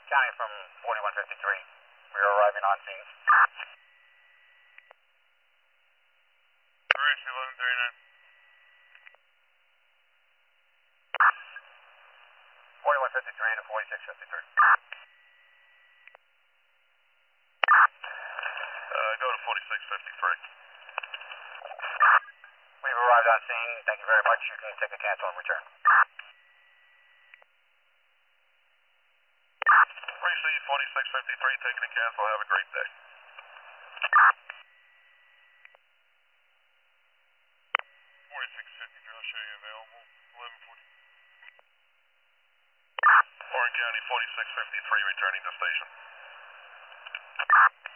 County from 4153. We are arriving on scene. Orange 1139. 4153 to 4653. Go to 4653. We've arrived on scene. Thank you very much. You can take a cancel and return. Receive 4653, taking a cancel. Have a great day. 4653, I'll show you available. 1140. Warren County 4653, returning to station.